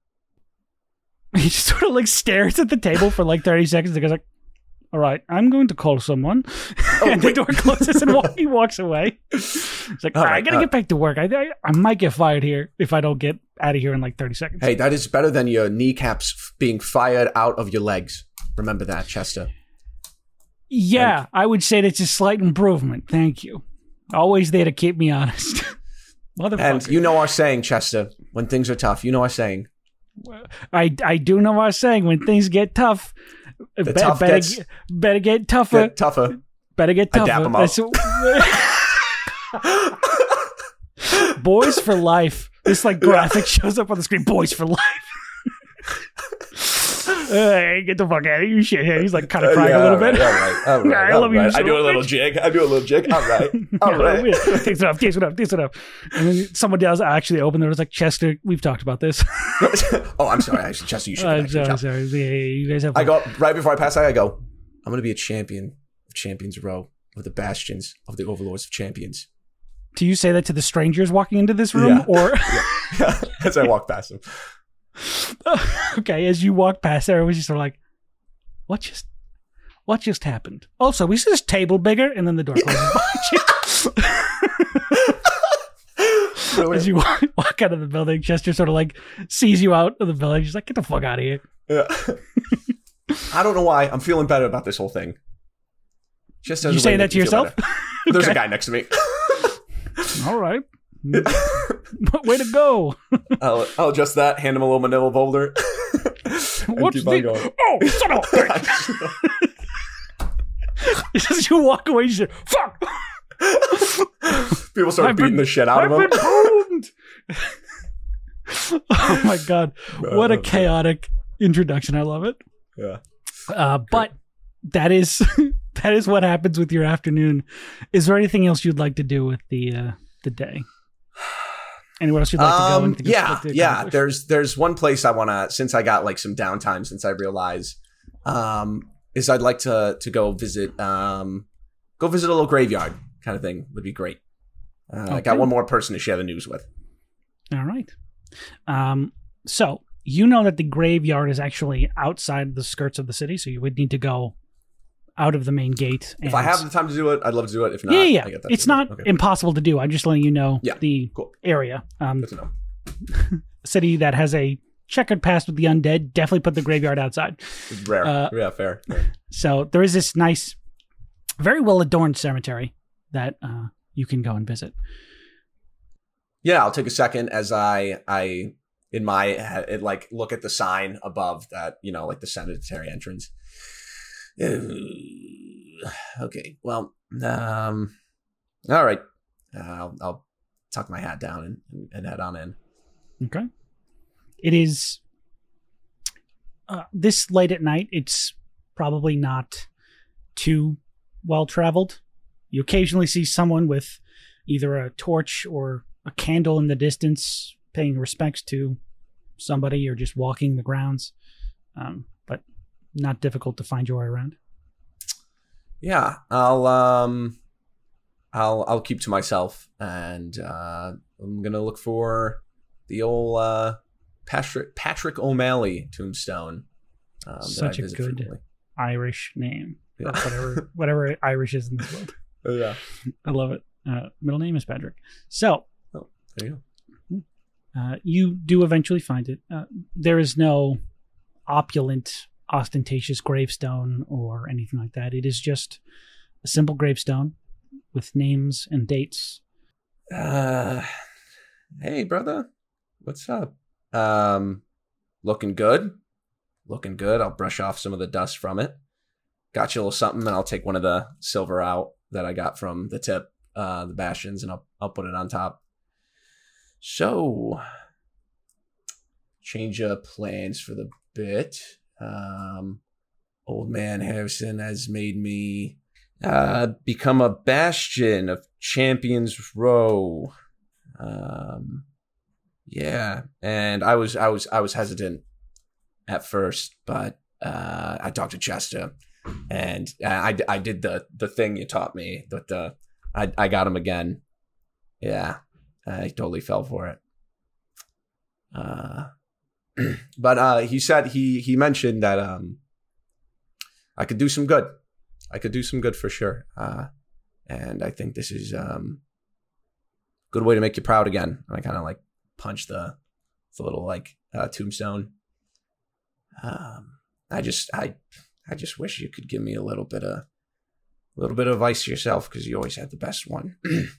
He just sort of like stares at the table for like 30 seconds. The guy's like, all right, I'm going to call someone. And the door closes and he walks away. He's like, all right, I got to get back to work. I might get fired here if I don't get out of here in like 30 seconds. Hey, that is better than your kneecaps being fired out of your legs. Remember that, Chester. Yeah, I would say that's a slight improvement. Thank you. Always there to keep me honest. Motherfucker. And you know our saying, Chester, when things are tough, you know our saying. I do know our saying, when things get tough, better get tougher. Get tougher. Better get tougher. I dap 'em up. Boys for life. This like graphic shows up on the screen. Boys for life. Hey, get the fuck out of you, shithead. He's like kind of crying a little bit. All right. I love you. I do a little jig. All right. All right. Takes it up. And then someone does actually open the door. It's like, Chester, we've talked about this. Oh, I'm sorry. Chester, you should. I'm sorry. Yeah, you guys have. I go right before I pass out. I go, I'm going to be a champion of Champions Row, of the bastions of the overlords of champions. Do you say that to the strangers walking into this room, or yeah. As I walk past them? Okay, as you walk past, everyone's just sort of like, what just happened? Also, is this table bigger? And then the door closes behind you. As you walk out of the building, Chester sort of like sees you out of the building. He's like, get the fuck out of here. Yeah. I don't know why. I'm feeling better about this whole thing. Just as you saying that to yourself? There's a guy next to me. All right. Way to go. I'll adjust that, hand him a little manila folder. What's the... Going. Oh, son of a bitch. As you walk away, you say, fuck. People start beating the shit out of him. Oh my God. What a chaotic introduction. I love it. Yeah. But that is what happens with your afternoon. Is there anything else you'd like to do with the day? Anywhere else you'd like to go? Yeah. There's one place I want to, since I got like some downtime, since I realize, is I'd like to go visit a little graveyard kind of thing would be great. Okay. I got one more person to share the news with. All right. So you know that the graveyard is actually outside the skirts of the city, so you would need to go out of the main gate. If I have the time to do it, I'd love to do it. If not, yeah. I get that it's not impossible to do. I'm just letting you know the area. Good to know. A city that has a checkered past with the undead, definitely put the graveyard outside. It's rare. Fair. So there is this nice, very well adorned cemetery that you can go and visit. Yeah, I'll take a second as I in my head, like look at the sign above that, like the cemetery entrance. Okay, well, all right. I'll tuck my hat down and head on in. Okay. It is this late at night. It's probably not too well traveled. You occasionally see someone with either a torch or a candle in the distance, paying respects to somebody or just walking the grounds. But not difficult to find your way around. Yeah, I'll keep to myself, and I'm gonna look for the old Patrick O'Malley tombstone. Such a good frequently. Irish name, or whatever Irish is in this world. Yeah, I love it. Middle name is Patrick. So, there you go. You do eventually find it. There is no opulent, ostentatious gravestone or anything like that. It is just a simple gravestone with names and dates. Hey, brother. What's up? Looking good. I'll brush off some of the dust from it. got you a little something, and I'll take one of the silver out that I got from the tip, the bastions, and I'll put it on top. So, change of plans for the bit. Old man Harrison has made me become a bastion of Champions Row. Yeah, and I was hesitant at first, but I talked to Chester, and I did the thing you taught me, but I got him again. Yeah, I totally fell for it. But he said he mentioned that I could do some good. I could do some good for sure. And I think this is a good way to make you proud again. And I kind of like punch the little like tombstone. I just wish you could give me a little bit of advice yourself, because you always had the best one.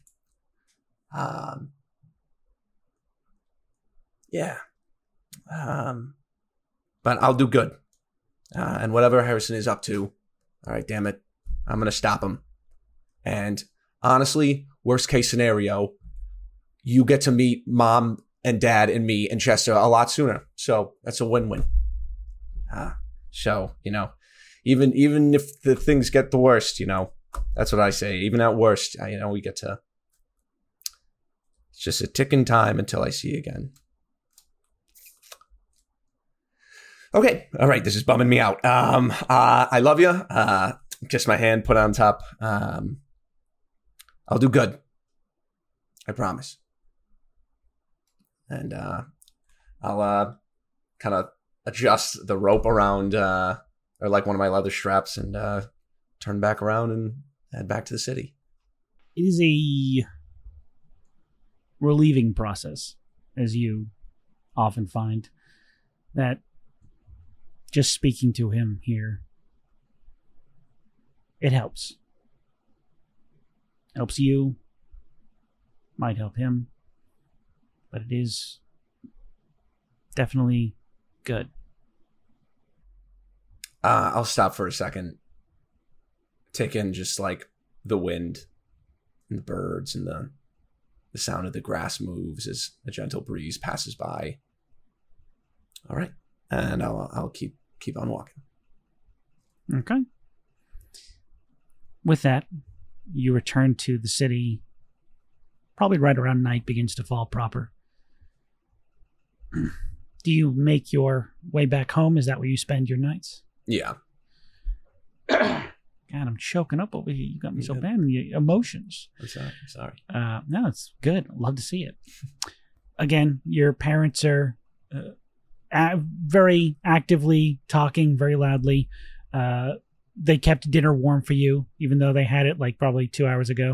Yeah. But I'll do good. And whatever Harrison is up to, all right, damn it, I'm going to stop him. And honestly, worst case scenario, you get to meet Mom and Dad and me and Chester a lot sooner. So that's a win-win. So, even if the things get the worst, that's what I say. Even at worst, we get to, it's just a ticking time until I see you again. Okay. All right. This is bumming me out. I love you. Kiss my hand, put it on top. I'll do good. I promise. And I'll kind of adjust the rope around or like one of my leather straps and turn back around and head back to the city. It is a relieving process, as you often find, that just speaking to him here, it helps. Helps you, might help him, but it is definitely good. I'll stop for a second. Take in just like the wind and the birds and the sound of the grass moves as a gentle breeze passes by. All right. And I'll keep on walking. Okay. With that, you return to the city probably right around night begins to fall proper. Do you make your way back home? Is that where you spend your nights? Yeah. God, I'm choking up over here. You got me so bad in the emotions. I'm sorry. No, it's good. I'd love to see it. Again, your parents are very actively talking very loudly. They kept dinner warm for you, even though they had it like probably 2 hours ago.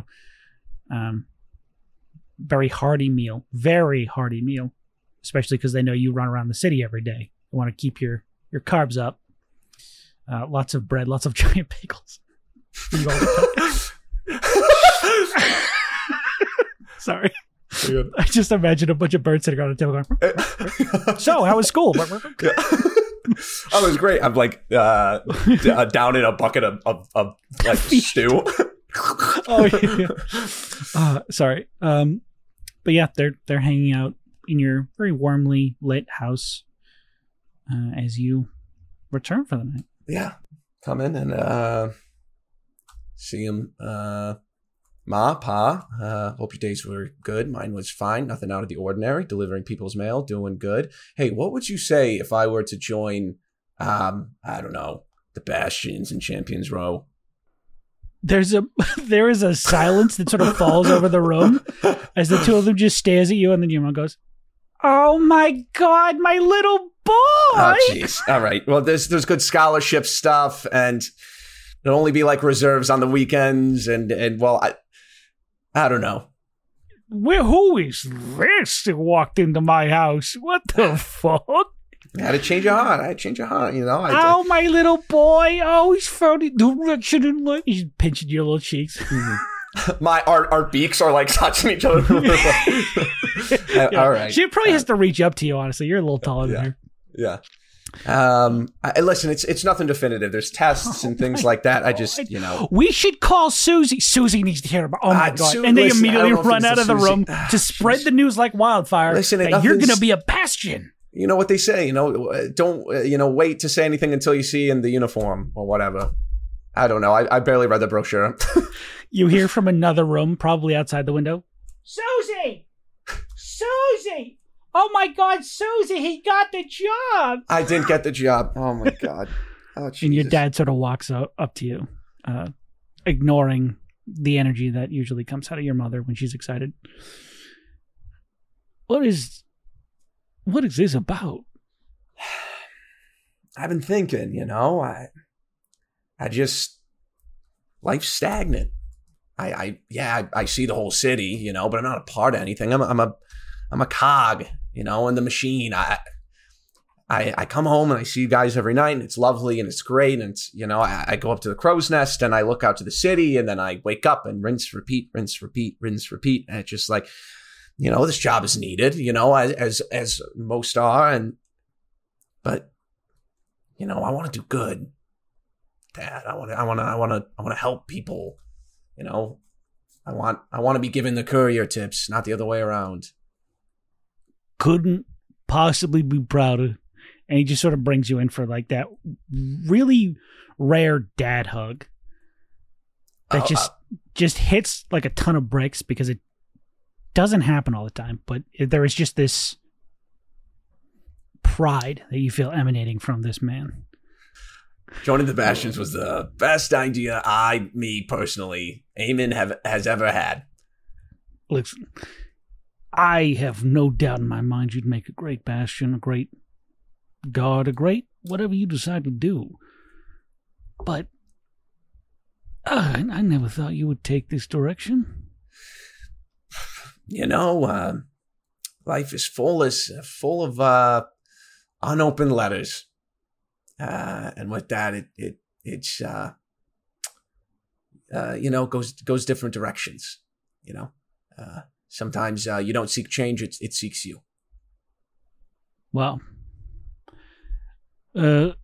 Very hearty meal, especially because they know you run around the city every day. You want to keep your carbs up. Lots of bread, lots of giant bagels. Sorry. I just imagine a bunch of birds sitting around the table going, so, how was school? Yeah. Oh, it was great. I'm like down in a bucket of like stew. Oh, yeah. Sorry. But yeah, they're hanging out in your very warmly lit house as you return for the night. Yeah. Come in and see him. Ma, Pa, hope your days were good. Mine was fine. Nothing out of the ordinary. Delivering people's mail, doing good. Hey, what would you say if I were to join, I don't know, the Bastions and Champions Row? There is a silence that sort of falls over the room as the two of them just stares at you, and then your mom goes, "Oh my God, my little boy!" Oh, jeez. All right. Well, there's good scholarship stuff, and it'll only be like reserves on the weekends, and well, I don't know. Who is this that walked into my house? What the fuck? I had to change your heart. Oh, my little boy. Oh, he's found it. Direction and look. He's pinching your little cheeks. Mm-hmm. Our beaks are like touching each other. Yeah. All right. She probably has to reach up to you, honestly. You're a little taller than her. Yeah. Listen, it's nothing definitive. There's tests and things like that. I just, We should call Susie. Susie needs to hear about. Oh my god! And they immediately run out of the room to spread the news like wildfire. Listen, that you're going to be a bastion. You know what they say, don't, wait to say anything until you see in the uniform or whatever. I don't know. I barely read the brochure. You hear from another room, probably outside the window. Susie! Susie! Oh my God, Susie, he got the job! I didn't get the job. Oh my God. Oh, Jesus. And your dad sort of walks up to you, ignoring the energy that usually comes out of your mother when she's excited. What is this about? I've been thinking, I just, life's stagnant. I see the whole city, but I'm not a part of anything. I'm a cog, in the machine. I come home and I see you guys every night, and it's lovely and it's great. And it's, I go up to the crow's nest and I look out to the city, and then I wake up and rinse, repeat, rinse, repeat, rinse, repeat. And it's just like, this job is needed, as most are. But I want to do good, Dad. I want to help people. I want to be given the courier tips, not the other way around. Couldn't possibly be prouder. And he just sort of brings you in for like that really rare dad hug that just hits like a ton of bricks, because it doesn't happen all the time, but there is just this pride that you feel emanating from this man. Joining the Bastions was the best idea me personally, Eamon has ever had. Listen, I have no doubt in my mind you'd make a great Bastion, a great guard, a great whatever you decide to do. But I never thought you would take this direction. Life is full of unopened letters. And with that, it's goes different directions. Sometimes you don't seek change; it seeks you. Well, let's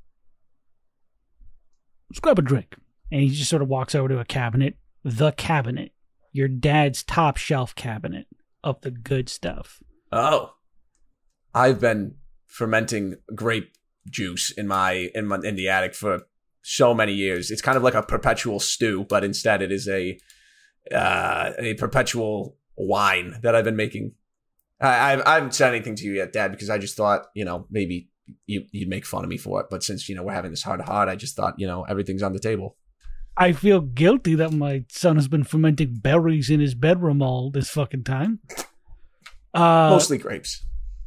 grab a drink. And he just sort of walks over to a cabinet, the cabinet, your dad's top shelf cabinet of the good stuff. Oh, I've been fermenting grape juice in the attic for so many years. It's kind of like a perpetual stew, but instead it is a perpetual wine that I've been making. I haven't said anything to you yet, Dad, because I just thought, maybe you'd make fun of me for it. But since, we're having this heart-to-heart, I just thought, everything's on the table. I feel guilty that my son has been fermenting berries in his bedroom all this fucking time. Mostly grapes.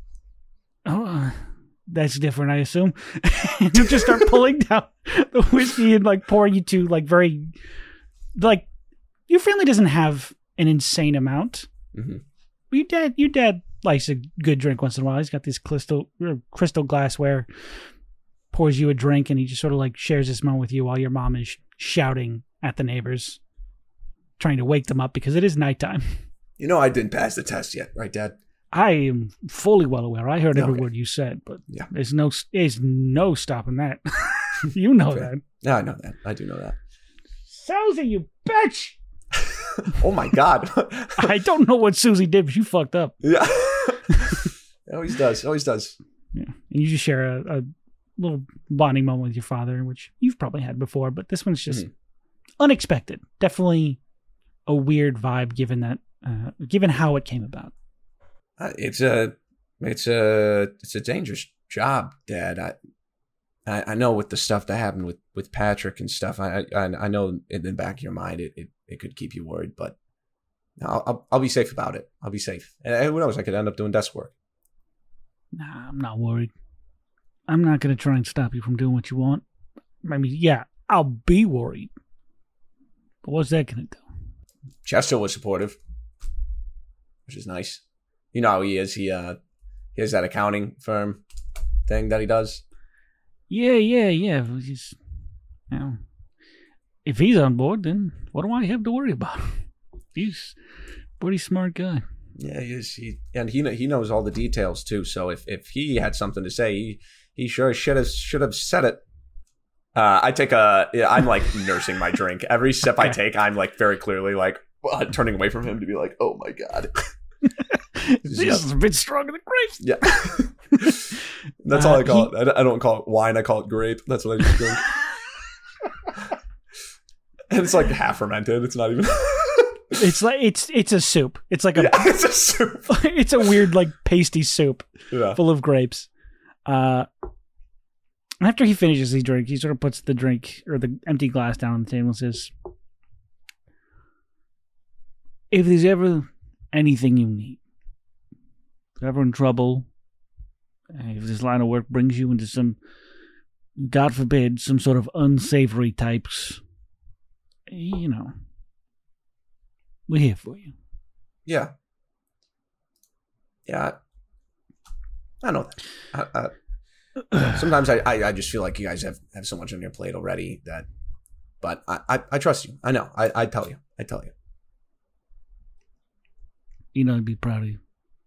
That's different, I assume. You just start pulling down the whiskey and like pouring you to like very, like, your family doesn't have an insane amount. Mm-hmm. But your dad likes a good drink once in a while. He's got this crystal glassware, pours you a drink, and he just sort of like shares this moment with you while your mom is shouting at the neighbors, trying to wake them up because it is nighttime. I didn't pass the test yet, right, Dad? I am fully well aware. I heard every word you said, but yeah, there's no stopping that. You know that. Yeah, I know that. I do know that. Susie, you bitch! Oh my God. I don't know what Susie did, but you fucked up. Yeah. Always does. Yeah. And you just share a little bonding moment with your father, which you've probably had before, but this one's just unexpected. Definitely a weird vibe given how it came about. It's a dangerous job, Dad. I know with the stuff that happened with Patrick and stuff. I know in the back of your mind it could keep you worried, but I'll be safe about it. I'll be safe. And who knows? I could end up doing desk work. Nah, I'm not worried. I'm not going to try and stop you from doing what you want. I mean, yeah, I'll be worried. But what's that going to do? Chester was supportive, which is nice. You know how he is. He has that accounting firm thing that he does. Yeah. He's, if he's on board, then what do I have to worry about? He's a pretty smart guy. Yeah, he is. He knows all the details too. So if he had something to say, He sure should have said it. I'm like nursing my drink. Every sip I take, I'm like very clearly like turning away from him to be like, oh my God. This is a bit stronger than grapes. Yeah. That's all I call it. I don't call it wine. I call it grape. That's what I just drink. And it's like half fermented. It's not even. It's like it's a soup. It's like it's a soup. It's a weird like pasty soup full of grapes. After he finishes his drink, he sort of puts the drink or the empty glass down on the table and says, "If there's ever anything you need, if you're ever in trouble, if this line of work brings you into some, God forbid, some sort of unsavory types, you know, we're here for you." Yeah. Yeah. I know that. Sometimes I just feel like you guys have so much on your plate already but I trust you. I know. I tell you. You know, I'd be proud of you.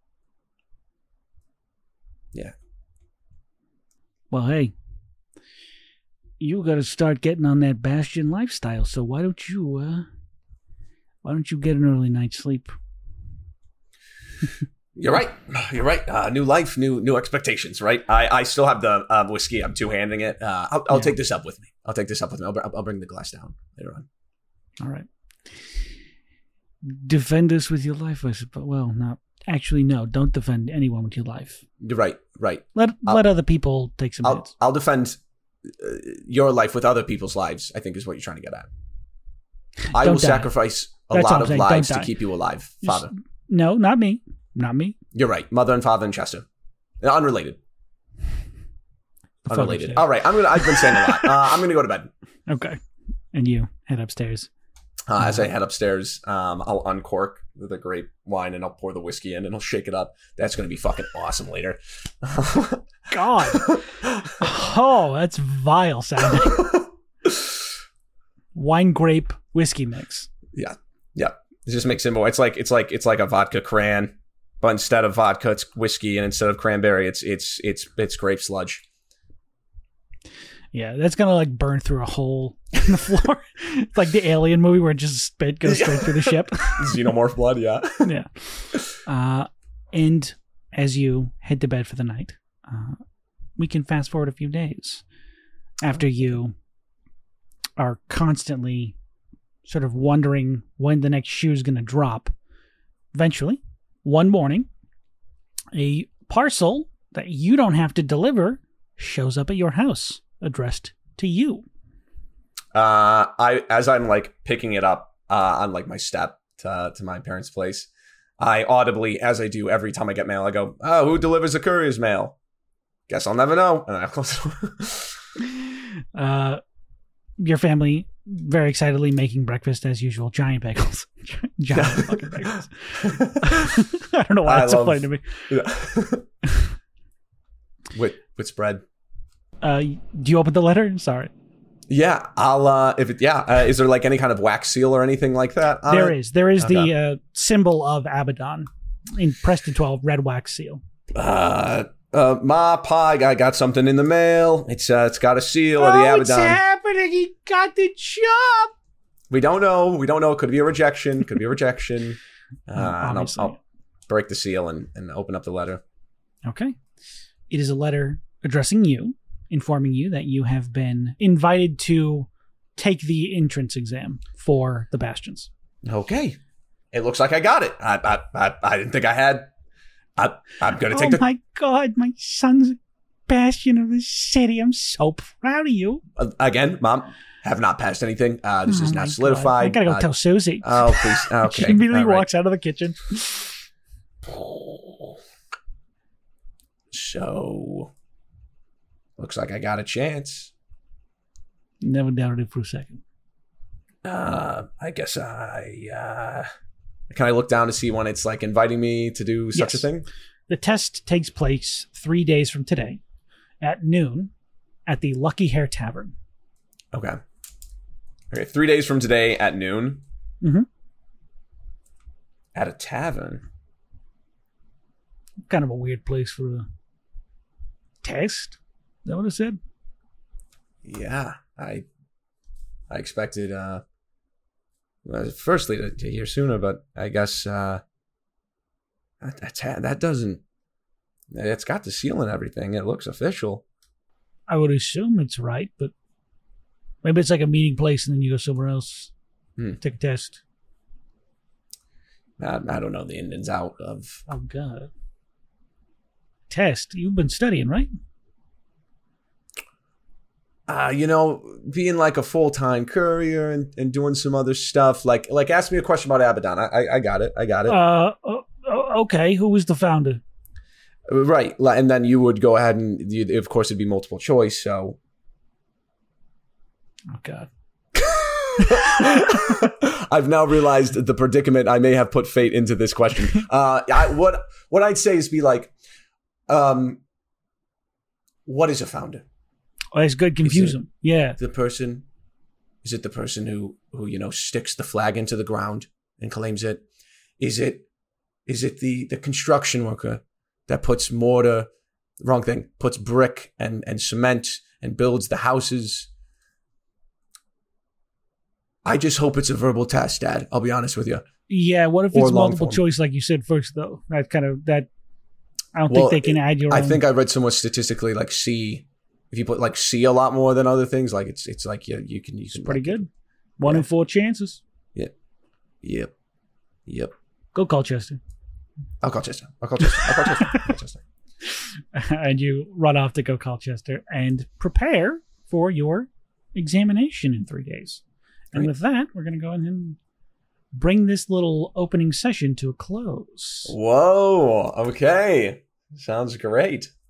Yeah. Well, hey, you got to start getting on that Bastion lifestyle. So why don't you get an early night's sleep? You're right. New life, new expectations. Right. I still have the whiskey. I'm two-handing it. I'll take this up with me. I'll bring the glass down later on. All right. Defend us with your life, I suppose. Well, not actually. No, don't defend anyone with your life. You're right. Let other people take some hits. I'll defend your life with other people's lives, I think is what you're trying to get at. I will sacrifice a lot of lives to keep you alive, Father. No, not me. Not me. You're right. Mother and father and Chester. Unrelated. Unrelated. All right. I've been saying a lot. I'm going to go to bed. Okay. And you head upstairs. As I head upstairs, I'll uncork the grape wine and I'll pour the whiskey in and I'll shake it up. That's going to be fucking awesome later. God. Oh, that's vile sounding. Wine grape whiskey mix. Yeah. It just makes it. It's like a vodka cran. But instead of vodka, it's whiskey, and instead of cranberry, it's grape sludge. Yeah, that's gonna like burn through a hole in the floor. It's like the Alien movie where just spit goes straight through the ship. Xenomorph blood, yeah. Yeah. And as you head to bed for the night, we can fast forward a few days after you are constantly sort of wondering when the next shoe is gonna drop. Eventually, one morning, a parcel that you don't have to deliver shows up at your house, addressed to you. As I'm like picking it up on like my step to my parents' place, I audibly, as I do every time I get mail, I go, "Oh, who delivers the courier's mail? Guess I'll never know." And I close the door. Your family very excitedly making breakfast as usual. Giant bagels. Giant fucking bagels. I don't know why that's so funny to me. Yeah. with spread. Do you open the letter? Sorry. Yeah, I'll. Is there like any kind of wax seal or anything like that? There is. There is the symbol of Abaddon in Preston 12 red wax seal. Ma, Pa, I got something in the mail. It's got a seal of the Abaddon. What's happening? He got the job. We don't know. Could be a rejection. And I'll break the seal and open up the letter. Okay. It is a letter addressing you, informing you that you have been invited to take the entrance exam for the Bastions. Okay. It looks like I got it. I didn't think I had. I'm going to take Oh my God, my son's Bastion of the city. I'm so proud of you. Again, Mom, have not passed anything. This is not solidified. God. I gotta go tell Susie. Oh, please. Okay. She immediately walks out of the kitchen. So, looks like I got a chance. Never doubted it for a second. I guess can I look down to see when it's like inviting me to do such a thing? The test takes place 3 days from today at noon at the Lucky Hare Tavern. Okay. 3 days from today at noon? Mm-hmm. At a tavern? Kind of a weird place for a test. that what it said? Yeah, I expected firstly to hear sooner, but I guess that doesn't. It's got the seal and everything. It looks official. I would assume it's right, but maybe it's like a meeting place and then you go somewhere else. Take a test. I don't know the ins and outs of. Oh, God. Test? You've been studying, right? Being like a full-time courier and doing some other stuff. Like ask me a question about Abaddon. I got it. Okay. Who was the founder? Right. And then you would go ahead and, of course, it'd be multiple choice, so. Oh, God. I've now realized the predicament I may have put fate into this question. What I'd say is be like, what is a founder? Oh, that's good. Confuse them. Yeah. Is it the person who sticks the flag into the ground and claims it? Is it the construction worker that puts mortar, wrong thing, puts brick and cement and builds the houses? I just hope it's a verbal test, Dad. I'll be honest with you. Yeah, what if it's multiple choice like you said first, though? I don't think they can add your own. I think I read somewhere statistically like C, if you put like C a lot more than other things, like it's like you can It's pretty good. 1 in 4 chances. Yep. Go Colchester. I'll call Chester. And you run off to go Colchester and prepare for your examination in 3 days. And with that, we're going to go ahead and bring this little opening session to a close. Whoa. Okay. Sounds great.